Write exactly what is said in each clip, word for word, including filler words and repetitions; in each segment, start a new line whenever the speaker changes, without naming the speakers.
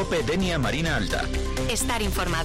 COPE Denia Marina Alta.
Estar informado.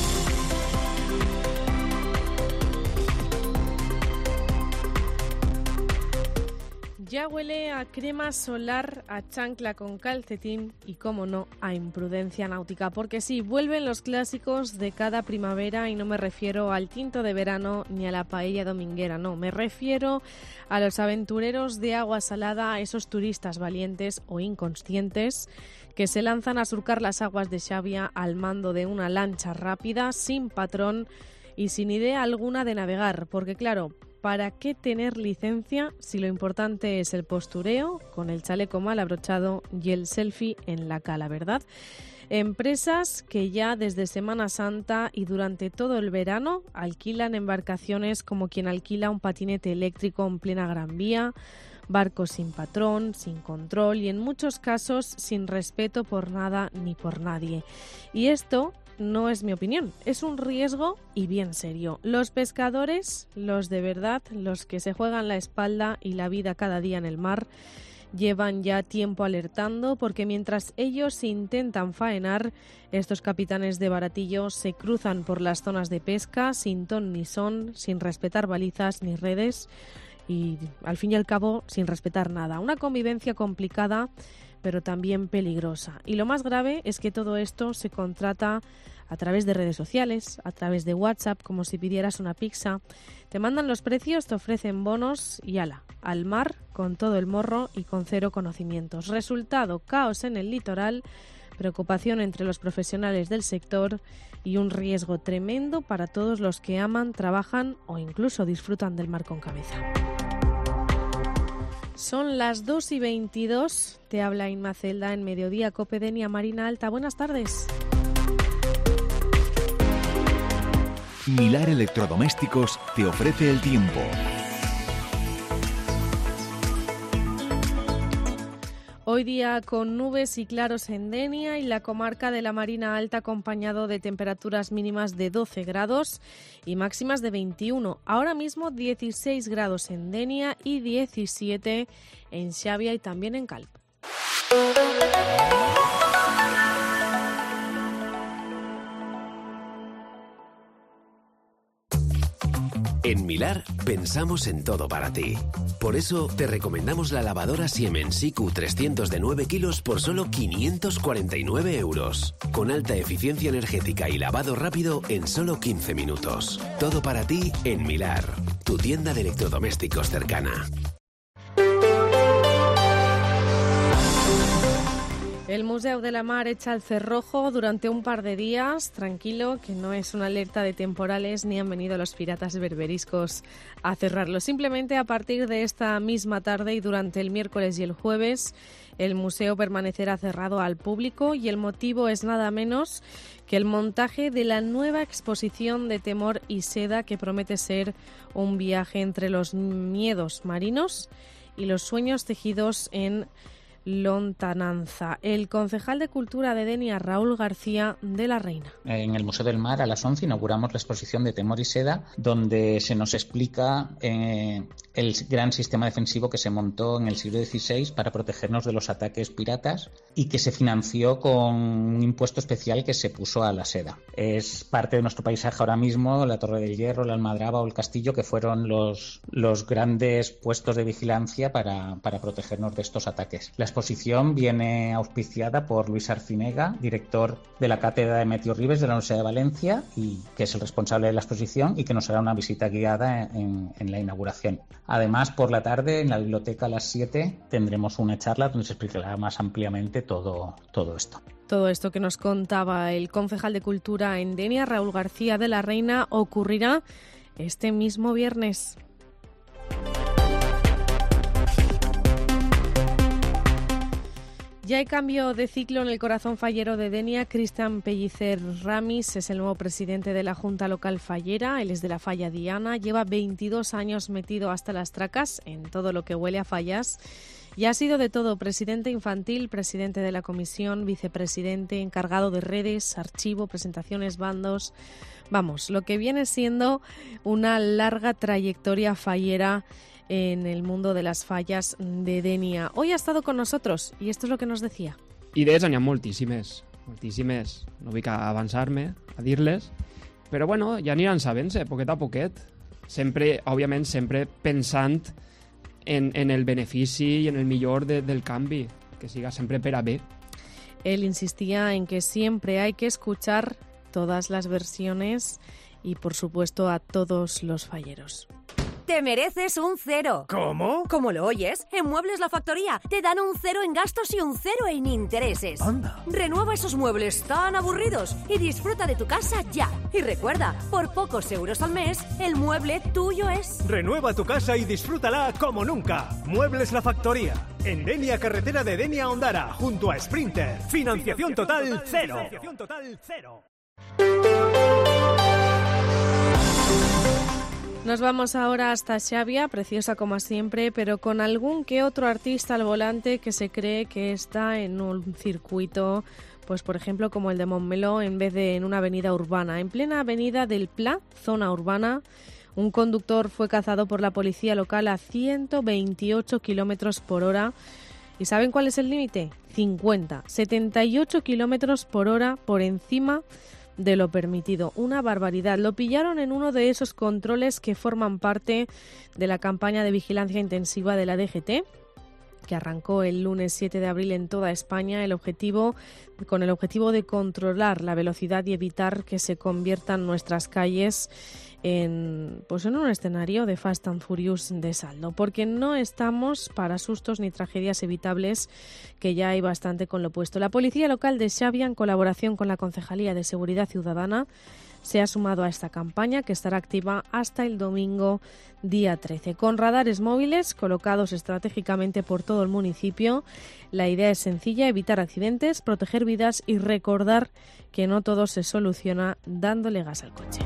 Ya huele a crema solar, a chancla con calcetín y, como no, a imprudencia náutica. Porque sí, vuelven los clásicos de cada primavera y no me refiero al tinto de verano ni a la paella dominguera, no. Me refiero a los aventureros de agua salada, a esos turistas valientes o inconscientes que se lanzan a surcar las aguas de Xavia al mando de una lancha rápida, sin patrón y sin idea alguna de navegar. Porque claro, ¿para qué tener licencia si lo importante es el postureo, con el chaleco mal abrochado y el selfie en la cala, verdad? Empresas que ya desde Semana Santa y durante todo el verano alquilan embarcaciones como quien alquila un patinete eléctrico en plena Gran Vía, barcos sin patrón, sin control y en muchos casos sin respeto por nada ni por nadie. Y esto no es mi opinión, es un riesgo y bien serio. Los pescadores, los de verdad, los que se juegan la espalda y la vida cada día en el mar, llevan ya tiempo alertando porque mientras ellos intentan faenar, estos capitanes de baratillo se cruzan por las zonas de pesca sin ton ni son, sin respetar balizas ni redes y al fin y al cabo sin respetar nada. Una convivencia complicada pero también peligrosa. Y lo más grave es que todo esto se contrata a través de redes sociales, a través de WhatsApp, como si pidieras una pizza. Te mandan los precios, te ofrecen bonos y ala, al mar con todo el morro y con cero conocimientos. Resultado, caos en el litoral, preocupación entre los profesionales del sector y un riesgo tremendo para todos los que aman, trabajan o incluso disfrutan del mar con cabeza. Son las dos y veintidós, te habla Inma Celda en Mediodía COPE Denia Marina Alta. Buenas tardes.
Milar Electrodomésticos te ofrece el tiempo.
Hoy día con nubes y claros en Denia y la comarca de la Marina Alta, acompañado de temperaturas mínimas de doce grados y máximas de veintiuno. Ahora mismo dieciséis grados en Denia y diecisiete en Xavia y también en Calp.
En Milar pensamos en todo para ti. Por eso te recomendamos la lavadora Siemens I Q trescientos de nueve kilos por solo quinientos cuarenta y nueve euros. Con alta eficiencia energética y lavado rápido en solo quince minutos. Todo para ti en Milar, tu tienda de electrodomésticos cercana.
El Museo de la Mar echa el cerrojo durante un par de días. Tranquilo, que no es una alerta de temporales ni han venido los piratas berberiscos a cerrarlo. Simplemente a partir de esta misma tarde y durante el miércoles y el jueves, el museo permanecerá cerrado al público y el motivo es nada menos que el montaje de la nueva exposición de Temor y Seda, que promete ser un viaje entre los miedos marinos y los sueños tejidos en lontananza. El concejal de Cultura de Denia, Raúl García de la Reina.
En el Museo del Mar a las once inauguramos la exposición de Temor y Seda, donde se nos explica eh, el gran sistema defensivo que se montó en el siglo dieciséis para protegernos de los ataques piratas y que se financió con un impuesto especial que se puso a la seda. Es parte de nuestro paisaje ahora mismo, la Torre del Hierro, la Almadraba o el Castillo, que fueron los, los grandes puestos de vigilancia para, para protegernos de estos ataques. La La exposición viene auspiciada por Luis Arcinega, director de la Cátedra de Meteorribes de la Universidad de Valencia, y que es el responsable de la exposición y que nos hará una visita guiada en, en la inauguración. Además, por la tarde, en la biblioteca a las siete, tendremos una charla donde se explicará más ampliamente todo, todo esto.
Todo esto que nos contaba el concejal de Cultura en Denia, Raúl García de la Reina, ocurrirá este mismo viernes. Ya hay cambio de ciclo en el corazón fallero de Denia. Cristian Pellicer Ramis es el nuevo presidente de la Junta Local Fallera. Él es de la Falla Diana. Lleva veintidós años metido hasta las tracas en todo lo que huele a fallas. Y ha sido de todo: presidente infantil, presidente de la comisión, vicepresidente, encargado de redes, archivo, presentaciones, bandos. Vamos, lo que viene siendo una larga trayectoria fallera en el mundo de las fallas de Denia. Hoy ha estado con nosotros y esto es lo que nos decía.
Idees n'hi ha moltíssimes.
moltíssimes. No vull avançar-me a dir-les, però bueno, ja aniran sabent-se, poquet a poquet. Sempre, òbviament, sempre pensant en, en el benefici i en el millor de, del canvi, que siga sempre per a bé.
Él insistía en que siempre hay que escuchar todas las versiones y, por supuesto, a todos los falleros.
Te mereces un cero.
¿Cómo?
Como lo oyes, en Muebles La Factoría te dan un cero en gastos y un cero en intereses.
Anda.
Renueva esos muebles tan aburridos y disfruta de tu casa ya. Y recuerda, por pocos euros al mes, el mueble tuyo es.
Renueva tu casa y disfrútala como nunca. Muebles La Factoría. En Denia, carretera de Denia a Ondara, junto a Sprinter. Financiación total cero. Financiación total cero.
Nos vamos ahora hasta Xavia, preciosa como siempre, pero con algún que otro artista al volante que se cree que está en un circuito, pues por ejemplo como el de Montmeló, en vez de en una avenida urbana. En plena avenida del Pla, zona urbana, un conductor fue cazado por la policía local a ciento veintiocho kilómetros por hora. ¿Y saben cuál es el límite? cincuenta, setenta y ocho kilómetros por hora por encima de lo permitido. Una barbaridad. Lo pillaron en uno de esos controles que forman parte de la campaña de vigilancia intensiva de la D G T, que arrancó el lunes siete de abril en toda España, el objetivo, con el objetivo de controlar la velocidad y evitar que se conviertan nuestras calles en, pues en un escenario de Fast and Furious de saldo, porque no estamos para sustos ni tragedias evitables, que ya hay bastante con lo puesto. La Policía Local de Xavia, en colaboración con la Concejalía de Seguridad Ciudadana, se ha sumado a esta campaña, que estará activa hasta el domingo día trece. Con radares móviles colocados estratégicamente por todo el municipio, la idea es sencilla: evitar accidentes, proteger vidas y recordar que no todo se soluciona dándole gas al coche.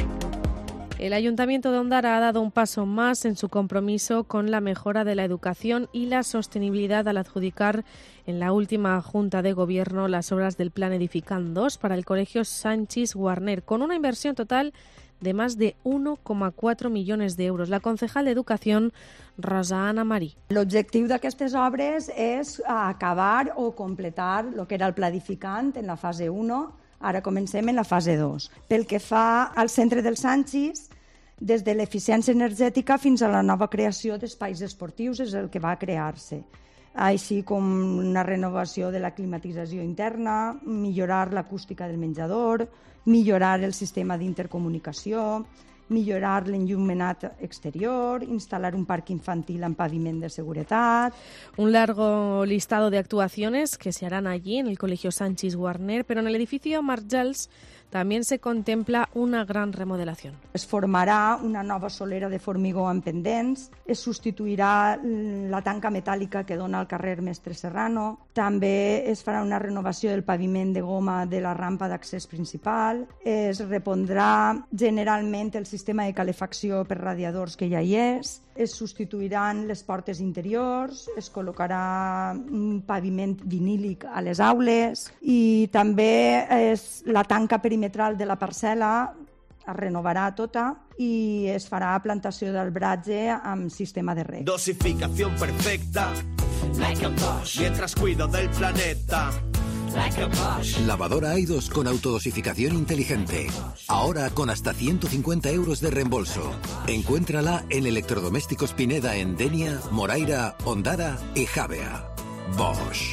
El Ayuntamiento de Ondara ha dado un paso más en su compromiso con la mejora de la educación y la sostenibilidad al adjudicar en la última Junta de Gobierno las obras del Plan Edificant dos para el Colegio Sanchis Guarner, con una inversión total de más de uno coma cuatro millones de euros. La concejal de Educación, Rosa Ana Marí.
L'objectiu d'aquestes obres és acabar o completar el que era el Pla Edificant en la fase u. Ara comencem en la fase dos. Pel que fa al centre del Sanchis, des de l'eficiència energètica fins a la nova creació d'espais esportius és el que va crear-se, així com una renovació de la climatització interna, millorar l'acústica del menjador, millorar el sistema d'intercomunicació, millorar l'enllumenat exterior, instal·lar un parc infantil amb paviment de seguretat.
Un largo listado de actuaciones que se harán allí en el Colegio Sanchis Guarner, pero en el edificio Marjals también se contempla una gran remodelación.
Es formarà una nova solera de formigó amb pendents, es substituirà la tanca metàl·lica que dona al carrer Mestre Serrano, també es farà una renovació del paviment de goma de la rampa d'accés principal, es repondrà generalment el sistema de calefacció per radiadors que ja hi és, es substituiran les portes interiors, es col·locarà un paviment vinílic a les aules i també es, la tanca perimetral de la parcel·la es renovarà tota i es farà plantació d'arbratge amb sistema de reg.
Dosificación perfecta, like a Bosch, mientras cuido del planeta. Like a Bosch.
Lavadora Aidos con autodosificación inteligente. Ahora con hasta ciento cincuenta euros de reembolso. Encuéntrala en Electrodomésticos Pineda en Denia, Moraira, Ondara y Javea. Bosch.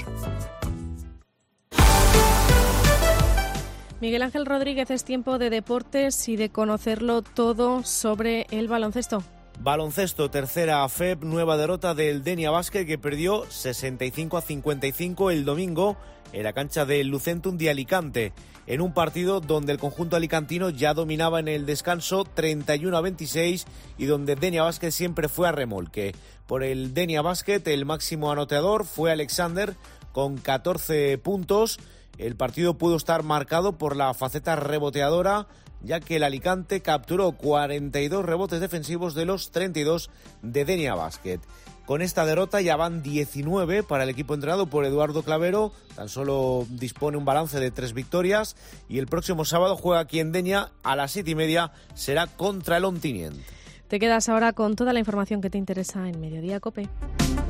Miguel Ángel Rodríguez, es tiempo de deportes y de conocerlo todo sobre el baloncesto.
Baloncesto, tercera F E P, nueva derrota del Denia Basket, que perdió sesenta y cinco a cincuenta y cinco el domingo en la cancha del Lucentum de Alicante, en un partido donde el conjunto alicantino ya dominaba en el descanso treinta y uno a veintiséis y donde Denia Basket siempre fue a remolque. Por el Denia Basket, el máximo anotador fue Alexander con catorce puntos. El partido pudo estar marcado por la faceta reboteadora, ya que el Alicante capturó cuarenta y dos rebotes defensivos de los treinta y dos de Denia Basket. Con esta derrota ya van diecinueve para el equipo entrenado por Eduardo Clavero, tan solo dispone un balance de tres victorias y el próximo sábado juega aquí en Denia a las siete y media, será contra el Ontinyent.
Te quedas ahora con toda la información que te interesa en Mediodía COPE.